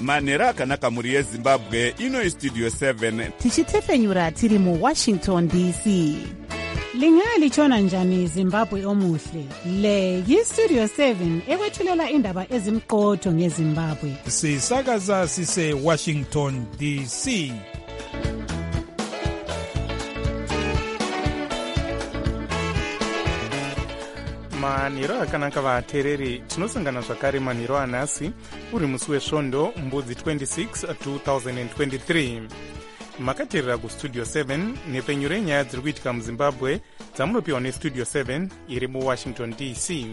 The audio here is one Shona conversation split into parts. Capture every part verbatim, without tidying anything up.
manhero akanaka mhuri yezimbabwe. Ino istudio seven tichitefenyura tiri muwashington D C. Lingalitshona njani Zimbabwe omuhle? Le yistudio seven ekwethulela indaba ezimqotho ngeZimbabwe. Sisakaza sise Washington D C. manhero akanaka vateereri, tinosangana zvakare manhero anhasi uri musi wesvondo mbudzi twenty-six two thousand twenty-three. makateerera kustudio seven nepfenyuro yenyaya dziri kuitika muzimbabwe dzamunopiwa nestudio seven iri muwashington D C.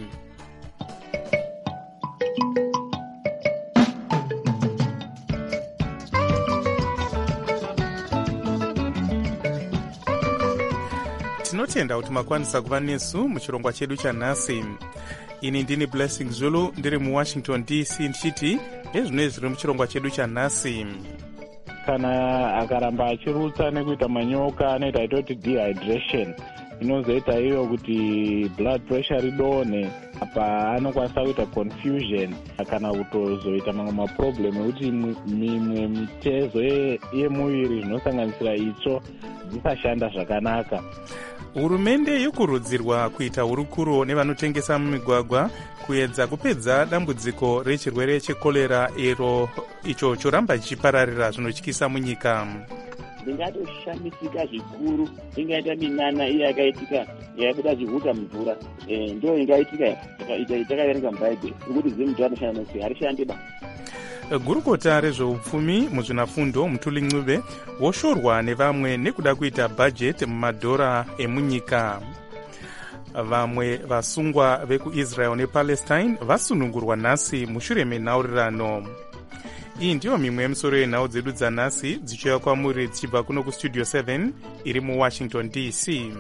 tinotenda kuti makwanisa kuva nesu muchirongwa chedu chanhasi. ini ndini Blessing Zulu ndiri muwashington D C ndichiti ezvinoi zviri muchirongwa chedu chanhasi. Kana akaramba achirutsa nekuita manyoka anoita itoti dehydration, inozoita iyo kuti blood pressure idone, apa anokwanisa kuita confusion kana kutozoita mamwe maproblem ekuti mimwe mitezo yemuviri zvinosanganisira itsvo dzisashanda zvakanaka. hurumende yokurudzirwa kuita hurukuro nevanotengesa mumigwagwa kuedza kupedza dambudziko rechirwere chekorera iro icho choramba chichipararira zvinotyisa munyika. ndingatoshamisika zvikuru ingaita minana iya yakaitika yaibuda zvihuta mvura, ndo ingaitika takaverenga mubhaibheri ukuthi zimutu anoshanda nosi harishandi ba. gurukota rezveupfumi muzvinafundo Mutuli Ncube woshorwa nevamwe nekuda kuita bhajeti mumadhora emunyika. vamwe vasungwa vekuIsrael nePalestine vasunungurwa nhasi mushure menhaurirano. iyi ndiyo mimwe yemisoro yenhau dzedu dzanhasi dzichiuya kwamuri dzichibva kuno kustudio seven iri muwashington D C.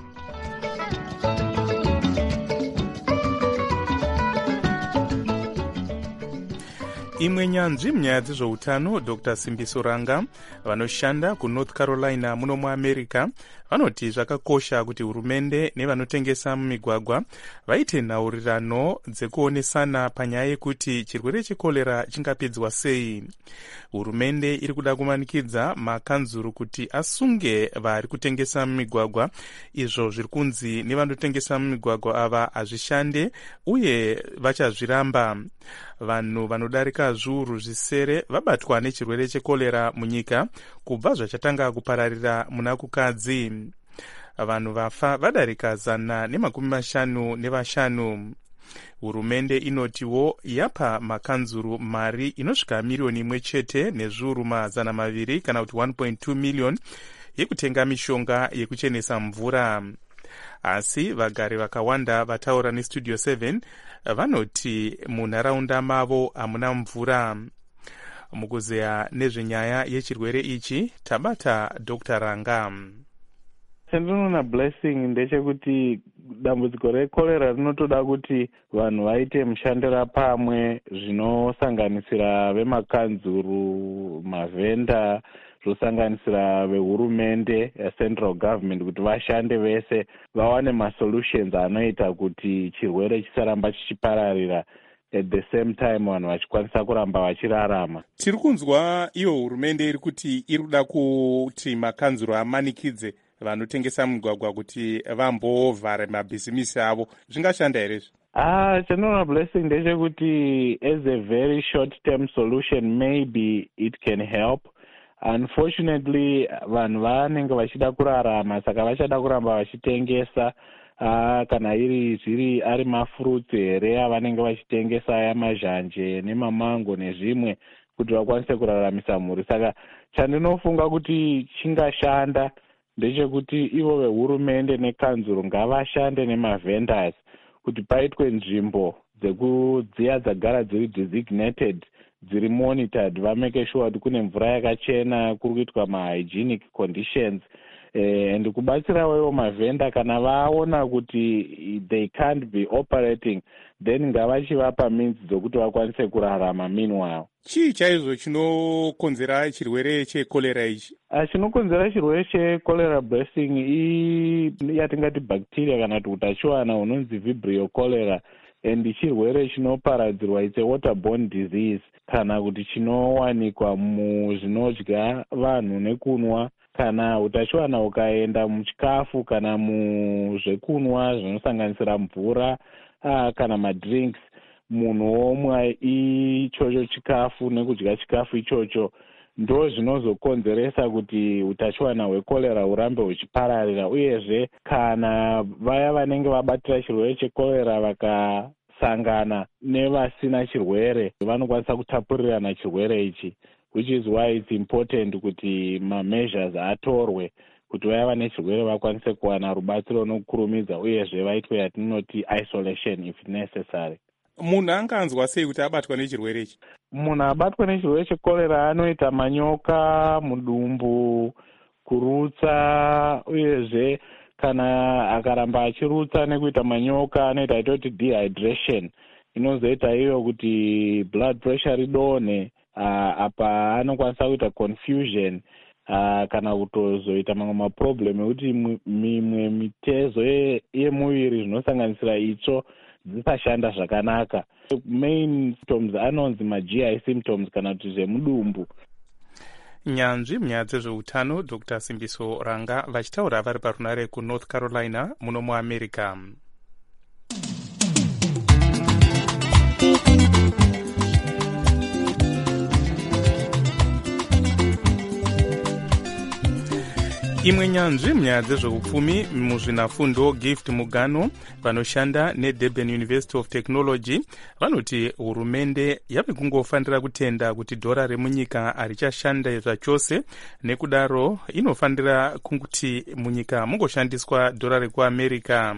imwe nyanzvi munyaya dzezveutano Dr Simbiso Ranga vanoshanda kuNorth Carolina muno muamerica vanoti zvakakosha kuti hurumende nevanotengesa mumigwagwa vaite nhaurirano dzekuonesana panyaya yekuti chirwere chekorera chingapedzwa sei. hurumende iri kuda kumanikidza makanzuru kuti asunge vari kutengesa mumigwagwa. izvo zviri kunzi nevanotengesa mumigwagwa ava hazvishande uye vachazviramba. vanhu vanodarika zviuru zvisere vabatwa nechirwere chekorera munyika kubva zvachatanga kupararira muna kukadzi. vanhu vafa vadarika zana nemakumi mashanu nevashanu. hurumende inotiwo yapa makanzuru mari inosvika miriyoni imwe chete nezviuru mazana maviri kana kuti one point two million yekutenga mishonga yekuchenesa mvura. asi vagari vakawanda vataura nestudio seven vanoti munharaunda mavo hamuna mvura. mukuzeya nezvenyaya yechirwere ichi tabata Dr Ranga. chandinoona Blessing ndechekuti dambudziko rekorera rinotoda kuti vanhu vaite mushandira pamwe, zvinosanganisira vemakanzuru, mavhenda, zvosanganisira vehurumende central government, kuti vashande vese vawane masolutions anoita kuti chirwere chisaramba chichipararira at the same time vanhu vachikwanisa kuramba vachirarama. tiri kunzwa iyo hurumende iri kuti iri kuda kuti makanzuru amanikidze vanotengesa mugwagwa kuti vambovhara mabhizimisi avo. zvingashanda here izvi? Ah, chandinoona Blessing ndechekuti as a very short term solution maybe it can help. Unfortunately vanhu vanenge vachida kurarama, saka vachada kuramba vachitengesa. Uh, kana iri zviri ari mafruits here avanenge vachitengesa aya mazhanje nemamango nezvimwe kuti vakwanise kuraramisa mhuri. Saka chandinofunga kuti chingashanda ndechekuti ivo vehurumende nekanzuro ngavashande nemavendors kuti paitwe nzvimbo dzekudziya dzagara dziri designated, dziri monitored, vameke sure kuti kune mvura yakachena, kuri kuitwa mahygienic conditions. Eh, and kubatsirawo iwo mavhenda kana vaona kuti they can't be operating, then ngavachivapa means dzokuti vakwanise kurarama meanwhile. chii chaizvo chinokonzera chirwere chekorera ichi? chinokonzera chirwere chekorera Blessing i yatingati bacteria kana kuti utachiwana hunonzi vibrio cholera and chirwere chinoparadzirwa it's a waterborne disease kana kuti chinowanikwa muzvinodya vanhu nekunwa kana utachiwana ukaenda muchikafu kana muzvekunwa zvinosanganisira mvura uh, kana madrinks munhu omwa ichocho chikafu nekudya chikafu ichocho ndo zvinozokonzeresa kuti utachiwana hwekorera hurambe huchipararira uyezve kana vaya vanenge vabatira chirwere chekorera vakasangana nevasina chirwere vanokwanisa kutapurirana chirwere ichi, which is why it's important kuti ma-measures atorwe kuti vaya vane chirwere vakwanise kuwana rubatsiro nokukurumidza uyezve vaitwe yatinoti isolation if necessary. Munhu anganzwa sei kuti abatwa nechirwere ichi? Munhu abatwa nechirwere chekorera anoita manyoka mudumbu, kurutsa, uyezve kana akaramba achirutsa nekuita manyoka anoita itoti dehydration inozoita iyo kuti blood pressure ridonhe. Uh, apa anokwanisa kuita confusion uh, kana kutozoita mamwe maproblem ekuti mimwe mitezo yemuviri zvinosanganisira itsvo dzisashanda zvakanaka. Main symptoms anonzi ma-G I symptoms kana kuti zvemudumbu. Nyanzvi munyaya dzezveutano Doctor Simbiso Ranga vachitaura vari parunare kuNorth Carolina muno muAmerica. Imwe nyanzvi munyaya dzezveupfumi muzvinafundo Gift Mugano vanoshanda neDurban University of Technology vanoti hurumende yave kungofanira kutenda kuti dhora remunyika harichashanda zvachose, nekudaro inofanira kuti munyika mungoshandiswa dhora rekuAmerica.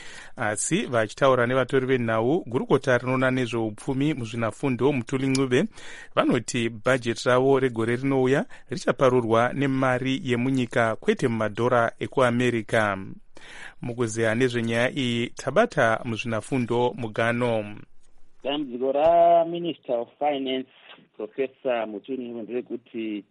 Asi vachitaura nevatori venhau gurukota rinoona nezveupfumi muzvinafundo Mutuli Ncube vanoti bhajeti ravo regore rinouya richaparurwa nemari yemunyika kwete mumadhora ekuAmerica. Mukuzeya nezvenyaya iyi tabata muzvinafundo Mugano. Dambudziko raMinister of Finance Professor Mutuli Ncube nderekuti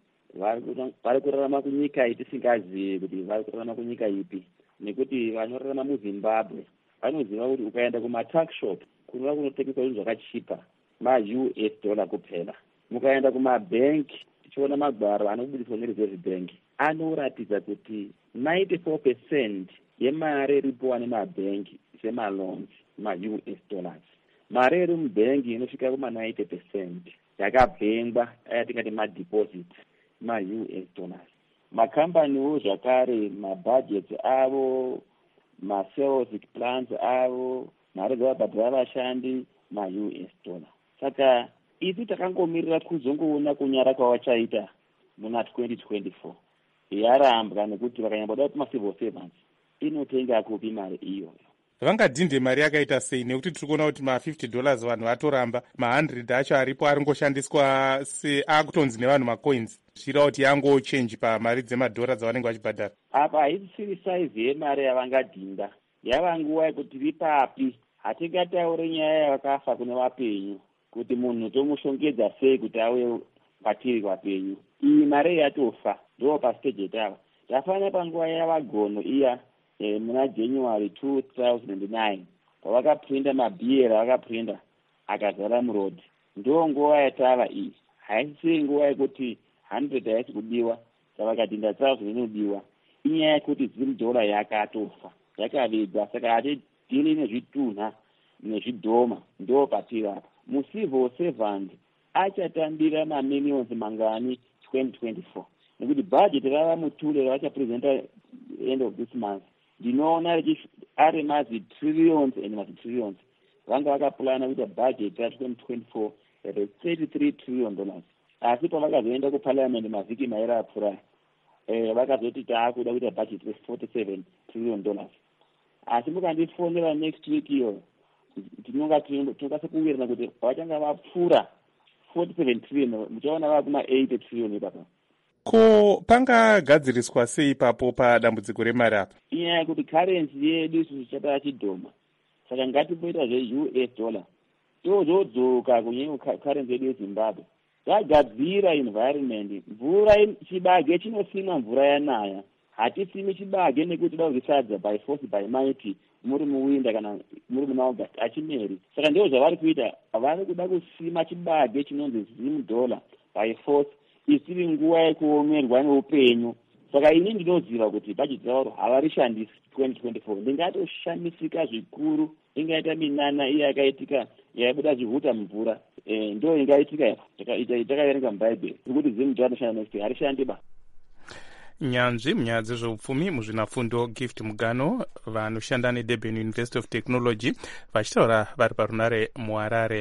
vari kurarama kunyika itisingazivi kuti vari kurarama kunyika ipi, nekuti vanorarama muZimbabwe vanoziva kuti ukaenda kumatakshop kunova kunotengeswa zvinhu zvakachipa ma-U S dollar kupera. Mukaenda kumabhenki tichiona magwaro anobudiswa neReserve Bank anoratidza kuti ninety-four percent yemari iripowa nemabhenki semaloans ma-U S dollars. Mari iri mubhenki inosvika kuma-ninety percent yakabhengwa ayatingati madeposit ma-U S dollars. Makambaniwo zvakare mabhajeti avo, ma-sales plans avo, mari dzavabhadhira vashandi ma-U S dollar. Saka isi takangomirira kuzongoona kunyara kwavachaita muna twenty twenty-four. Yarambwa nekuti vakanyamboda kuti ma-civil servants inotenga kupi mari iyoyo. Vangadhinde mari yakaita sei, nekuti tiri kuona kuti ma-fifty dollars vanhu vatoramba, ma-hundred acho aripo aringoshandiswa seakutonzi nevanhu macoins. Zvichira kuti yango change pamari dzemadhora dzavanenge vachibhadhara. Apa haisiri saizi yemari yavangadhinda, yava nguva yekuti ripapi. Hatingataure nyaya yavakafa kune vapenyu kuti munhu tomushongedza sei kuti auye patiri vapenyu. Iyi mari yatofa ndo pastage yetava. Tafanira panguva yavagono iya eh, muna January two thousand nine pavakaprinda mabhiera vakaprinda akazara murodhi. Ndo nguva yatava iyi. Haisiri nguva yekuti hundred haisi kudiwa savakadhinda thousand inodiwa. Inyaya yekuti zim dollar yakatofa yakavigwa, saka hatidhili nezvitunha nezvidhoma ndo patiri apa. Mucivil servant achatambira mamillions mangani twenty twenty-four nekuti budget rava Mutule ravachapresenta end of this month ndinoona ari mazi trillions and mazi trillions. Vanga vakapulana kuita budget ra twenty twenty-four at thirty-three trillion dollars. Asi pavakazoenda kuparliament mavhiki mairi apfuura eh vakazoti taakuda kuita budget re forty-seven trillion dollars. Asi mukandifonera next week iyo tinonga tinokasekuwirana kuti vachanga vapfuura forty-seven trillion muchaona vava kuma-eighty trillion ipapa. Ko pangagadziriswa sei ipapo padambudziko remari apa? Inyaya yekuti currency yedu isusu chapaya chidhoma, saka ngatimboita zve-U S dollar tozodzoka kunyanya currency yedu yeZimbabwe. Tagadzira environment, mvura chibage chinosimwa mvura yanaya. hatisimi chibage nekuti da kuti sadza by force by might muri muwinda kana muri muna August achimeri. Saka ndizvo zvavari kuita, vari kuda kusima chibage chinonzi zim dollar by force isiri nguva yekuomerwa neupenyu. Saka ini ndinoziva kuti bajeti ravo havarishandisi twenty twenty-four. Ndingatoshandisika zvikuru, ingaita minana iya yakaitika yaibuda zvihuta mvura. Eh, ndo ingaitika takaverenga mubhaibheri kuti zim dollar rinoshanda next year, harishandi ba. Nyanzvi munyaya dzezveupfumi muzvinafundo Gift Mugano vanoshanda neDurban University of Technology vachitaura vari parunare muHarare.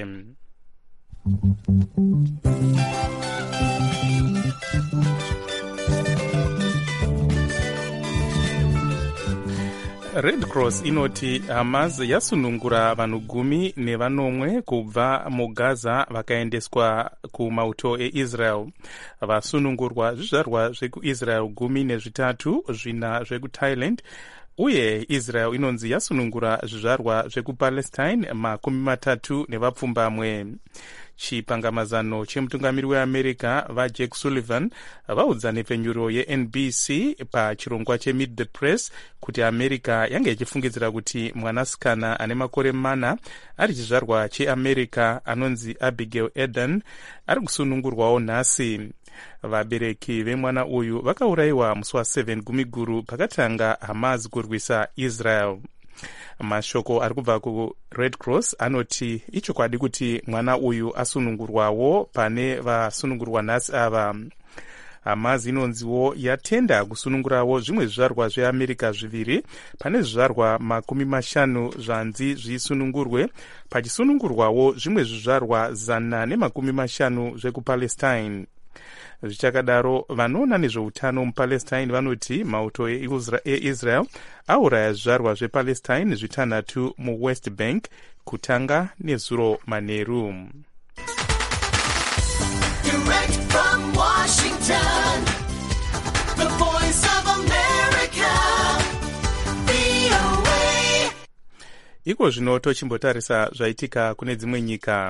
Red Cross inoti Hamas yasunungura vanhu gumi nevanomwe kubva muGaza vakaendeswa kumauto eIsrael. Vasunungurwa zvizvarwa zvekuIsrael gumi nezvitatu, zvina zvekuThailand, uye Israel inonzi yasunungura zvizvarwa zvekupalestine makumi matatu nevapfumbamwe. Chipangamazano chemutungamiri weAmerica vaJack Sullivan vaudza nepfenyuro yeN B C pachirongwa cheMeet the Press kuti America yange ichifungidzira kuti mwanasikana ane makore mana ari chizvarwa cheAmerica anonzi Abigail Eden ari kusunungurwawo nhasi. Vabereki vemwana uyu vakaurayiwa musi wa7 gumiguru pakatanga Hamas kurwisa Israel. Mashoko ari kubva kuRed Cross anoti ichokwadi kuti mwana uyu asunungurwawo pane vasunungurwa nhasi ava. Hamas inonziwo yatenda kusunungurawo zvimwe zvizvarwa zveAmerica zviviri pane zvizvarwa makumi mashanu zvanzi zvisunungurwe, pachisunungurwawo zvimwe zvizvarwa zana nemakumi mashanu zvekupalestine. Zvichakadaro vanoona nezveutano mupalestine vanoti mauto eIsrael auraya zvizvarwa zvepalestine zvitanhatu muWest Bank kutanga nezuro manheru. Direct from Washington, the voice of America, V O A. Iko zvino tochimbotarisa zvaitika kune dzimwe nyika.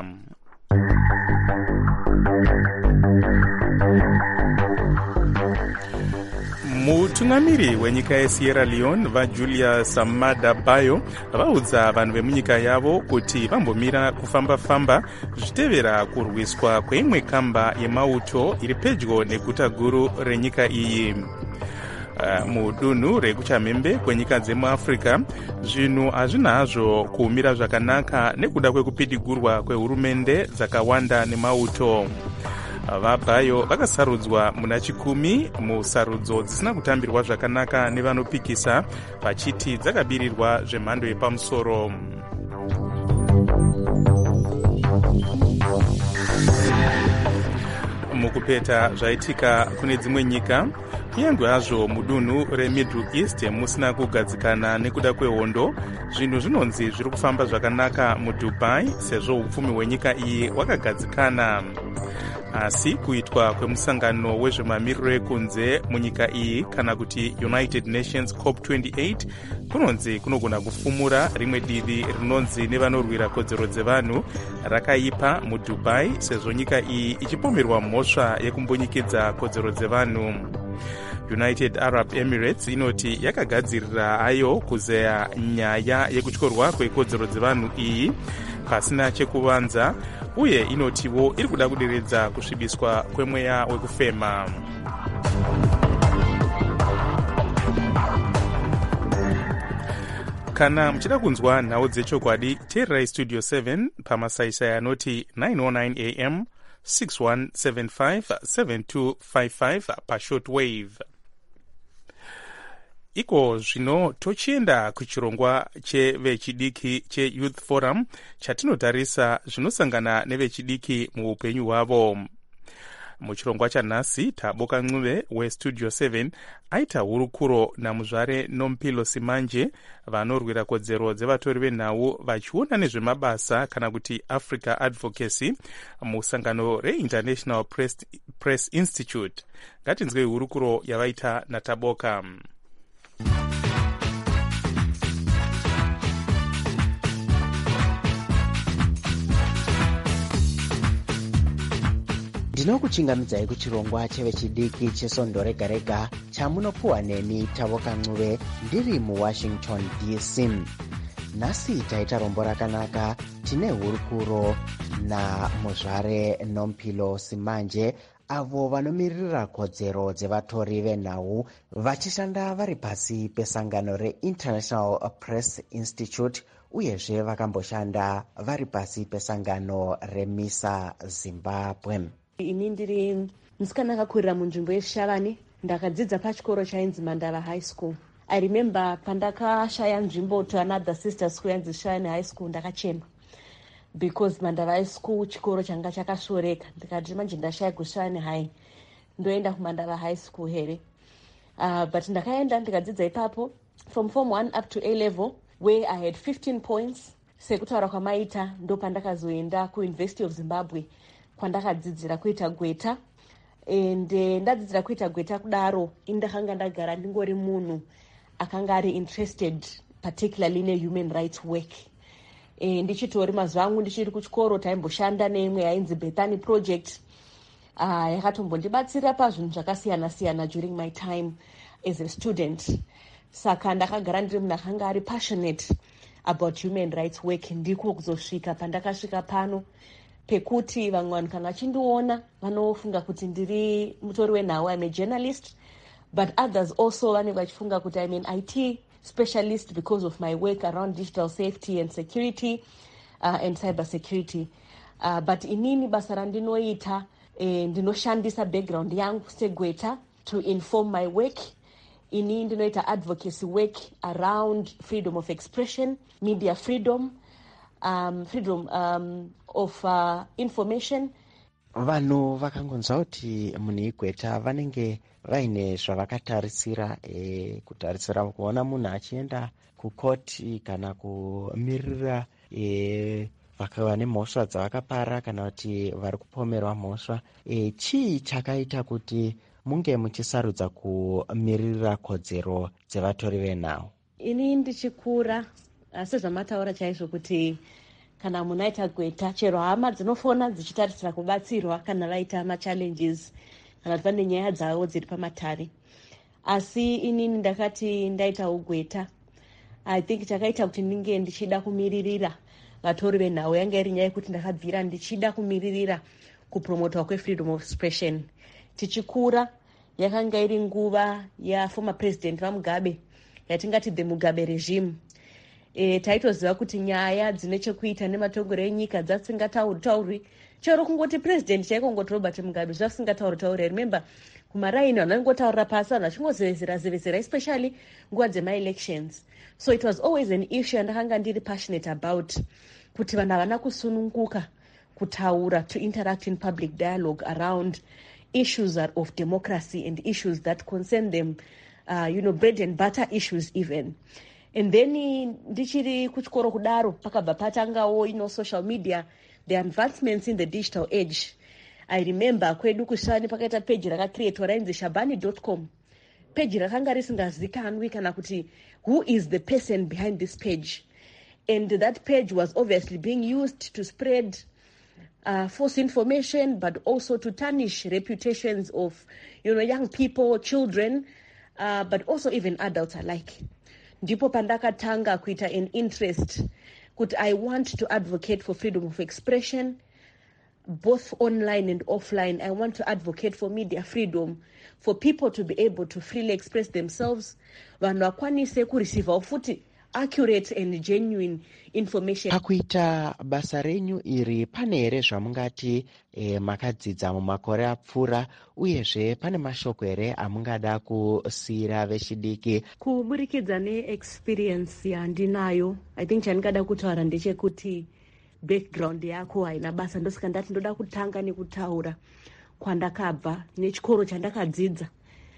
Mutungamiri wenyika yeSierra Leone vaJulius Maada Bio vaudza vanhu vemunyika yavo kuti vambomira kufamba-famba zvichitevera kurwiswa kweimwe kamba yemauto iri pedyo neguta guru renyika iyi. Uh, mudunhu rekuchamhembe kwenyika dzemuAfrica zvinhu hazvina hazvo kuumira zvakanaka nekuda kwekupidigurwa kwehurumende dzakawanda nemauto. VaBio vakasarudzwa muna chikumi musarudzo dzisina kutambirwa zvakanaka nevanopikisa vachiti dzakabirirwa zvemhando yepamusoro. Mukupeta zvaitika kune dzimwe nyika, kunyange hazvo mudunhu reMiddle East musina kugadzikana nekuda kwehondo, zvinhu zvinonzi zviri kufamba zvakanaka muDubai sezvo upfumi hwenyika iyi hwakagadzikana. Asi kuitwa kwemusangano wezvemamiriro ekunze munyika iyi kana kuti United Nations COP twenty-eight kunonzi kunogona kufumura rimwe divi rinonzi nevanorwira kodzero dzevanhu rakaipa muDubai sezvo nyika iyi ichipomerwa mhosva yekumbonyikidza kodzero dzevanhu. United Arab Emirates inoti yakagadzirira ayo kuzeya nyaya yekutyorwa kwekodzero dzevanhu iyi pasina chekuvanza, uye inotiwo iri kuda kuderedza kusvibiswa kwemweya wekufema. Kana muchida kunzwa nhau dzechokwadi, teererai Studio seven pamasaisai anoti nine oh nine A M, six one seven five, seven two five five pashortwave. Iko zvino tochienda kuchirongwa chevechidiki cheYouth Forum chatinotarisa zvinosangana nevechidiki muupenyu hwavo. Muchirongwa chanhasi Taboka Ncube weStudio seven aita hurukuro namuzvare Nompilo Simanje vanorwira kodzero dzevatori venhau vachiona nezvemabasa kana kuti Africa Advocacy musangano reInternational Press, Press Institute. Ngatinzwei hurukuro yavaita naTaboka. Ndinokuchingamidzai kuchirongwa chevechidiki chesondo rega rega chamunopuwa neni Tavoka Ncube ndiri muWashington D C. Nhasi taita rombo rakanaka tine hurukuro naMuzvare Nomphilo Simanje avo vanomiririra kodzero dzevatori venhau vachishanda vari pasi pesangano reInternational Press Institute uyezve vakamboshanda vari pasi pesangano reMISA Zimbabwe. Ini ndiri musikana akakurira munzvimbo yeShavani. Ndakadzidza pachikoro chainzi Mandava High School. I remember pandakashaya nzvimbo to another sister school yanzi Shavani High School ndakachema. Because Mandava High School chikoro changa chakashoreka. Ndikati manje ndashaya kuShavani High. Ndoenda kuMandava High School here. Uh, but ndakaenda ndikadzidza ipapo from form one up to A level where I had fifteen points. Sekutaura kwamaita ndo pandakazoenda kuUniversity of Zimbabwe kwandakadzidzira kuita gweta. And uh, ndadzidzira kuita gweta kudaro indakanga ndagara ndingori munhu akanga ari interested particularly in human rights work. E, ndichitori mazuva angu ndichiri kuchikoro taimboshanda neimwe yainzi Bethany Project uh, yakatombondibatsira pazvinhu zvakasiyana siyana during my time as a student. Saka ndakagara ndiri munhu akanga ari passionate about human rights work. Ndiko kuzosvika pandakasvika pano pekuti vamwe vanhu kana vachindiona vanofunga kuti ndiri mutori wenhau, I'm a journalist, but others also vanenge vachifunga kuti I'm an I T specialist because of my work around digital safety and security uh, and cyber security. Uh, but inini basa randinoita eh, ndinoshandisa background yangu segweta to inform my work. Ini ndinoita advocacy work around freedom of expression, media freedom, um, freedom um, of uh, information. Vanhu vakangonzwa kuti munhu igweta vanenge vaine zvavakatarisira e, kutarisira kuona munhu achienda kukoti kana kumirira e, vakava nemhosva dzavakapara kana kuti vari kupomerwa mhosva. E, chii chakaita kuti munge muchisarudza kumirira kodzero dzevatori venhau? Ini ndichikura sezvamataura chaizvo kuti kana munhu aita gweta chero hama dzinofona dzichitarisira kubatsirwa kana vaita machallenges kana kuti pane nyaya dzavo dziri pamatare. Asi inini ndakati ndaita ugweta, I think chakaita kuti ndinge ndichida kumiririra vatori venhau yanga iri nyaya yekuti ndakabvira ndichida kumiririra kupromotwa kwefreedom of expression. Tichikura yakanga iri nguva yaformer president vaMugabe yatingati the Mugabe regime. E, taitoziva kuti nyaya dzine chekuita nematongero enyika dzasingatauri chero kungoti president chaiko ngoti Robert Mugabe zvasingatauri tauri. Remember kumaraini vanhu vaingotaurira pasi vanhu vachingozevezera zevezera especially nguva dzema-elections. So it was always an issue andakanga ndiri passionate about kuti vanhu havana kusununguka kutaura, to interact in public dialogue around issues of democracy and issues that concern them, uh, you know, bread and butter issues even. And then ndichiri kuchikoro kudaro pakabva patangawo you know social media, the advancements in the digital age. I remember kwedu kuShavani pakaita page rakacreatwa rainzi shabani dot com. Page rakanga risingazikanwi kana kuti who is the person behind this page. And that page was obviously being used to spread uh, false information, but also to tarnish reputations of you know young people, children, uh, but also even adults alike. Ndipo pandakatanga kuita an interest kuti I want to advocate for freedom of expression both online and offline. I want to advocate for media freedom, for people to be able to freely express themselves, vanhu vakwanise kureceiva futi accurate and genuine information. Pakuita basa renyu iri pane here zvamungati e, makadzidza mumakore apfuura uyezve pane mashoko here amungada kusiyira vechidiki? Kuburikidza neexperience yandinayo, I think chandingada kutaura ndechekuti background yako haina basa. Ndosaka ndati ndoda kutanga nekutaura kwandakabva nechikoro chandakadzidza,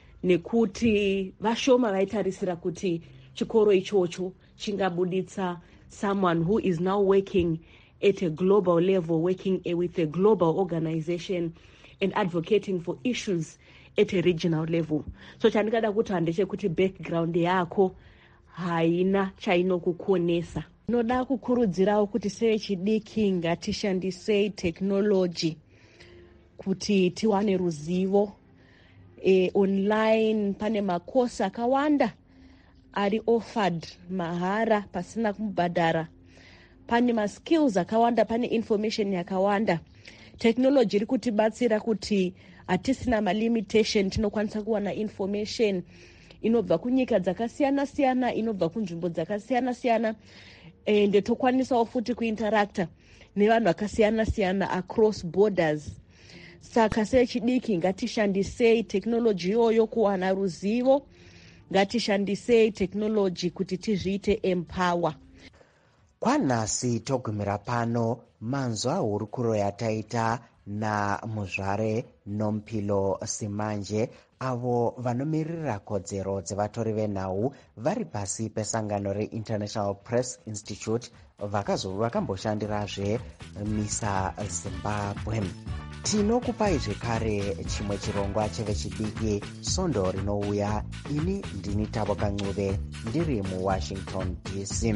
nekuti vashoma vaitarisira kuti chikoro ichocho chingabuditsa someone who is now working at a global level, working with a global organization and advocating for issues at a regional level. So chandingada kutaura ndechekuti background yako haina chainokukonesa. Noda kukurudzirawo kuti sevechidiki ngatishandisei technology kuti tiwane ruzivo e, online pane makosi akawanda ari offered mahara pasina kubhadhara. Pane maskills akawanda, pane information yakawanda. Technology iri kutibatsira kuti hatisina malimitation, tinokwanisa kuwana information inobva kunyika dzakasiyana siyana, inobva kunzvimbo dzakasiyana siyana, ende tokwanisawo futi kuinteracta nevanhu vakasiyana siyana across borders. Saka sechidiki ngatishandisei technology iyoyo kuwana ruzivo, ngatishandisei technology kuti tizviite empower. Kwanhasi togumira pano manzwa hurukuro yataita naMuzvare Nompilo Simanje, avo vanomirira kodzero dzevatori venhau vari pasi pesangano reInternational Press Institute vakamboshandirazve MISA Zimbabwe. Tinokupai zvekare chimwe chirongwa chevechidiki Sondo rinouya. Ini ndini Tavoka Ncube ndiri muWashington D C.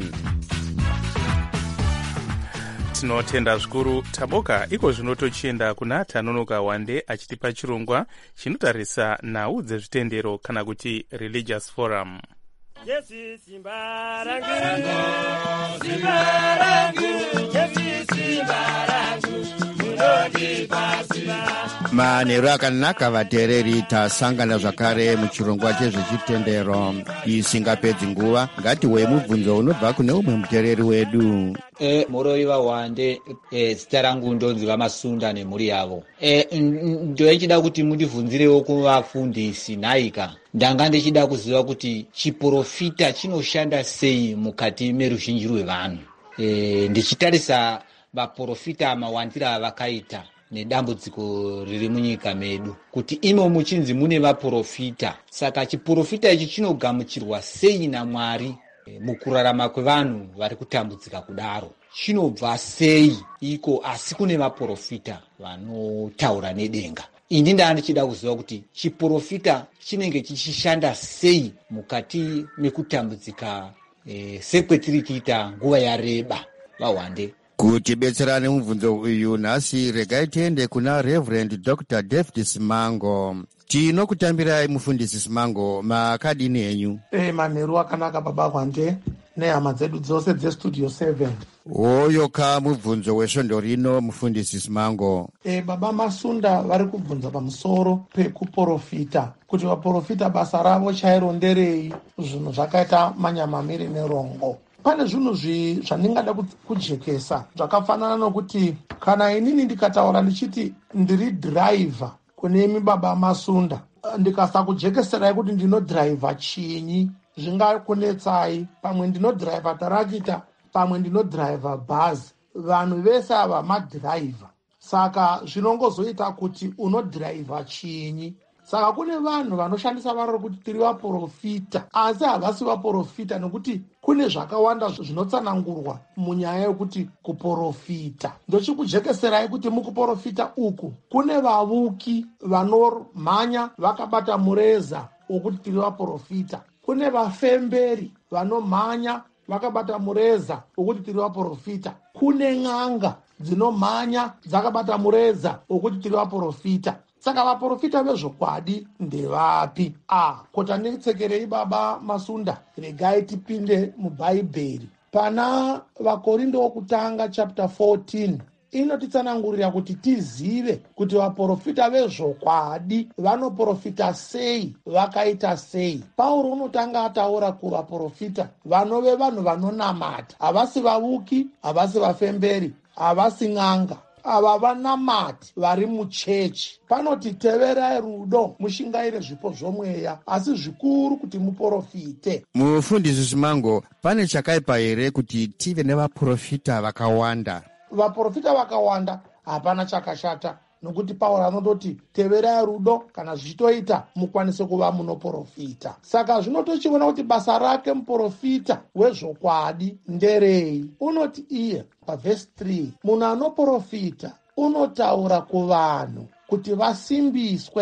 Tinotenda zvikuru Taboka. Iko zvino tochienda kuna Tanonoka Wande achitipa chirongwa chinotarisa nhau dzezvitendero kana kuti Religious Forum. Yesu simba rangu, simba rangu, Yesu simba rangu, munoti pasina. Manheru akanaka vateereri, tasangana zvakare muchirongwa chezvechitendero. Isingapedzi nguva, ngatiwe mubvunzo unobva kune umwe muteereri wedu. E, Murori Wande, e, zita rangu ndonzi Vamasunda nemhuri yavo. E, ndochida kuti mundibvunzirewo kuvafundisi nhaika. Ndanga ndichida kuziva kuti chiprofita chinoshanda sei mukati meruzhinji rwevanhu. E, ndichitarisa vaprofita mawandira avakaita nedambudziko riri munyika medu, kuti imo muchinzi mune vaprofita. Saka chiprofita ichi chinogamuchirwa sei naMwari e, mukurarama kwevanhu vari kutambudzika kudaro? Chinobva sei iko asi kune vaprofita vanotaura nedenga? Ini ndanga ndichida kuziva kuti chiprofita chinenge chichishanda sei mukati mekutambudzika e, sekwetiri kuita nguva yareba. Vawande kuti betserane mubvunzo uyu nhasi, regai tiende kuna Reverend Doctor David Simango. Tinokutambirai mufundisi Simango, makadini henyu? E, manheru akanaka baba Wande nehama dzedu dzose dzestudio seven. Oyo ka mubvunzo wesondo rino mufundisi Simango. E, baba Masunda vari kubvunza pamusoro pekuprofita, kuti vaprofita basa ravo chairo nderei, zvinhu zvakaita manyamamiri nerongo. Pane zvinhu zvandingada kujekesa zvakafanana nokuti kana inini ndikataura ndichiti ndiri driver kune imi baba Masunda, ndikasakujekeserai kuti ndinodhiraivha chinyi, zvingakunetsai. Pamwe ndinodhiraivha tarakita, pamwe ndinodhiraivha bhazi. Vanhu vese ava madhiraivha, saka zvinongozoita kuti unodhiraivha chinyi. Saka kune vanhu vanoshandisa varo kuti tiri vaprofita, asi havasi vaprofita nekuti kune zvakawanda zvinotsanangurwa munyaya yekuti kuprofita. Ndochikujekeserai kuti mukuprofita uku kune vavuki vanomhanya vakabata mureza wokuti tiri vaprofita. Kune vafemberi vanomhanya vakabata mureza wokuti tiri vaprofita. Kune n'anga dzinomhanya dzakabata mureza wokuti tiri vaprofita. Saka vaprofita vezvokwadi ndevapi? Ah, kota nditsekerei baba Masunda, regai tipinde mubhaibheri. Pana vaKorindo wokutanga chapter fourteen inotitsanangurira kuti tizive kuti vaprofita vezvokwadi vanoprofita sei, vakaita sei. Pauro unotanga ataura kuvaprofita vanove vanhu vanonamata, havasi vavuki, havasi vafemberi, havasi n'anga, ava vanamati vari muchechi. Panoti teverai rudo, mushingaire zvipo zvomweya, asi zvikuru kuti muprofite. Mufundisi Simango, pane chakaipa here kuti tive nevaprofita vakawanda? Vaprofita vakawanda hapana chakashata, nokuti Pauro anototi teverai rudo, kana zvichitoita mukwanise kuva munoprofita. Saka zvinotochiona kuti basa rake muprofita wezvokwadi nderei. Unoti iye pavhesi three, munhu anoprofita unotaura kuvanhu kuti vasimbiswe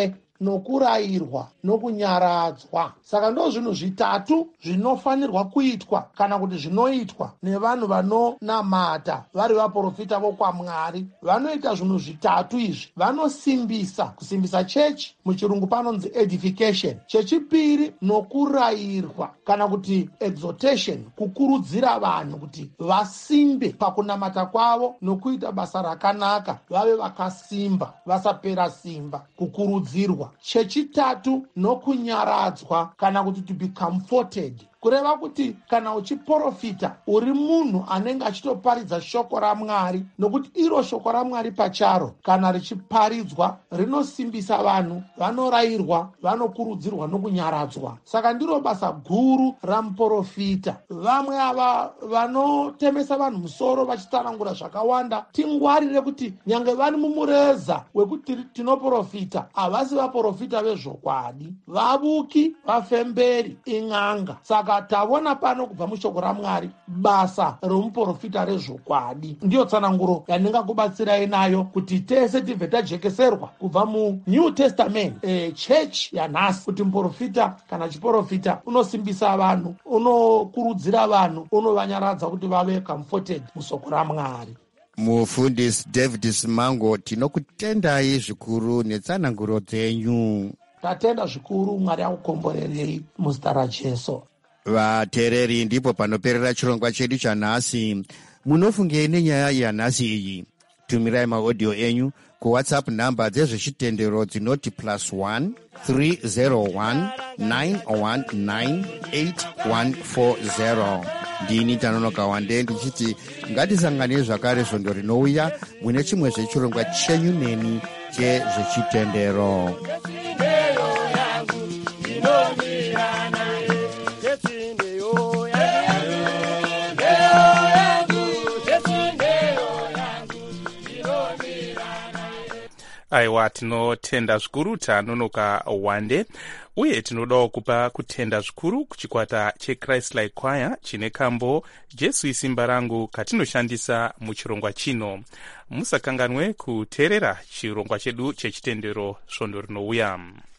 nokurayirwa nokunyaradzwa. Saka ndo zvinhu zvitatu zvinofanirwa kuitwa kana kuti zvinoitwa nevanhu vanonamata vari vaprofita vokwamwari. Vanoita zvinhu zvitatu izvi. Vanosimbisa, kusimbisa chechi muchirungu panonzi edification. Chechipiri nokurayirwa kana kuti exhortation, kukurudzira vanhu kuti vasimbe pakunamata kwavo nokuita basa rakanaka, vave vakasimba, vasapera simba, kukurudzirwa. Chechitatu nokunyaradzwa kana kuti to be comforted, kureva kuti kana uchiprofita uri munhu anenge achitoparidza shoko raMwari, nokuti iro shoko raMwari pacharo kana richiparidzwa rinosimbisa vanhu, vanorayirwa, vanokurudzirwa nokunyaradzwa. Saka ndiro basa guru ramuprofita. Vamwe ava vanotemesa vanhu musoro vachitsanangura zvakawanda, tingwarire kuti nyange vari mumureza wekuti tinoprofita havasi vaprofita vezvokwadi, vavuki, vafemberi, in'anga. Saka tavona pano kubva mushoko raMwari basa romuprofita rezvokwadi. Ndiyo tsananguro yandingakubatsirai nayo kuti tese tibve tajekeserwa kubva muNew Testament, e, church yanhasi, kuti muprofita kana chiprofita unosimbisa vanhu, unokurudzira vanhu, unovanyaradza kuti vave comforted musoko raMwari. Mufundisi David Simango, tinokutendai zvikuru netsananguro dzenyu. Tatenda zvikuru, Mwari akukomborerei muzita raJesu. Vateereri, ndipo panoperera chirongwa chedu chanhasi. Munofungei nenyaya yanhasi iyi? Tumirai maaudio enyu kuwhatsapp namba dzezvechitendero dzinoti plus one three zero one nine one nine eight one four zero. Ndini Tanonoka Wande ndichiti ngatisangane zvakare svondo rinouya mune chimwe zvechirongwa chenyu neni chezvechitendero. Aiwa, tinotenda zvikuru Tanonoka Wande, uye tinodawo kupa kutenda zvikuru kuchikwata cheChrist-like Choir chine kambo Jesu isimba rangu katinoshandisa muchirongwa chino. Musakanganwe kuteerera chirongwa chedu chechitendero svondo rinouya.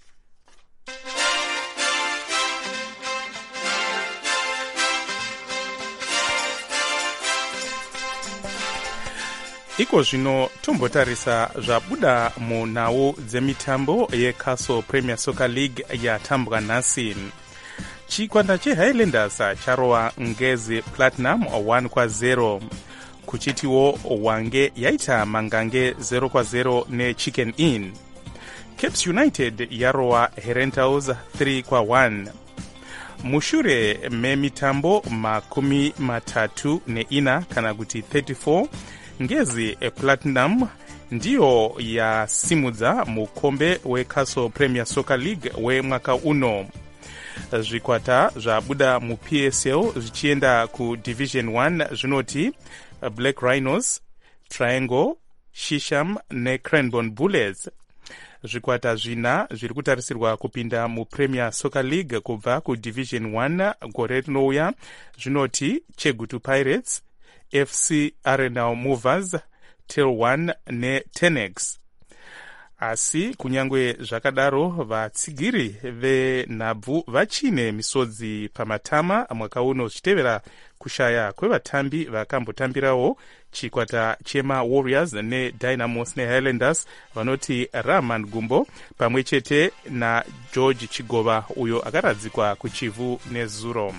Iko zvino tombotarisa zvabuda munhau dzemitambo yeCastle Premier Soccer League yatambwa nhasi. Chikwata cheHighlanders charova Ngezi Platinum one kwa zero. Kuchitiwo Wange yaita Mangange zero kwa zero neChicken Inn. Caps United yarova Herentals three kwa one. Mushure memitambo makumi matatu neina kana kuti thirty-four, Ngezi Platinum ndiyo yasimudza mukombe weCastle Premier Soccer League wemwaka uno. Zvikwata zvabuda muP S L zvichienda kuDivision one zvinoti Black Rhinos, Triangle, Shisham neCranbourne Bullets. Zvikwata zvina zviri kutarisirwa kupinda muPremier Soccer League kubva kuDivision one gore rinouya zvinoti Chegutu Pirates, F C Arenal Movers, Tel one neTenex. Asi kunyangwe zvakadaro vatsigiri venhabvu vachine misodzi pamatama mwaka uno zvichitevera kushaya kwevatambi vakambotambirawo chikwata chema Warriors neDynamos neHighlanders vanoti Rahman Gumbo pamwe chete naGeorge Chigova uyo akaradzikwa kuchivhu neZuro.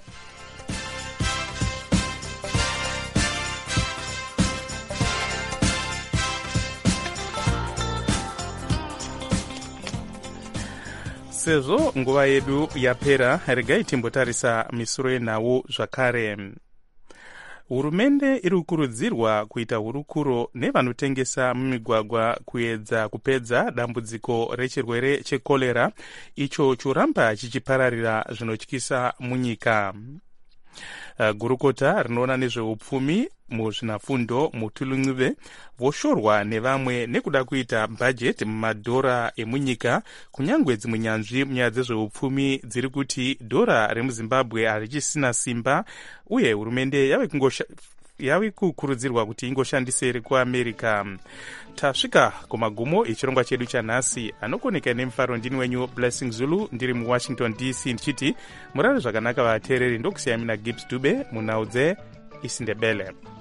Sezvo nguva yedu yapera, regai timbotarisa misoro yenhau zvakare. Hurumende iri kukurudzirwa kuita hurukuro nevanotengesa mumigwagwa kuedza kupedza dambudziko rechirwere chekorera icho choramba chichipararira zvinotyisa munyika. Uh, gurukota rinoona nezveupfumi muzvinafundo mutuluncube voshorwa nevamwe nekuda kuita bhajeti mumadhora emunyika, kunyangwe dzimwe nyanzvi munyaya dzezveupfumi dziri kuti dhora remuZimbabwe harichisina simba uye hurumende yave yavi kukurudzirwa kuti ingoshandisei kuamerica. Tasvika kumagumo echirongwa chedu chanhasi. Anokoneka nemufaro ndini wenyu Blessing Zulu ndiri muwashington D C ndichiti murare zvakanaka vateereri. Ndokusiyamina Gibbs Dube munhau dzeIsindebele.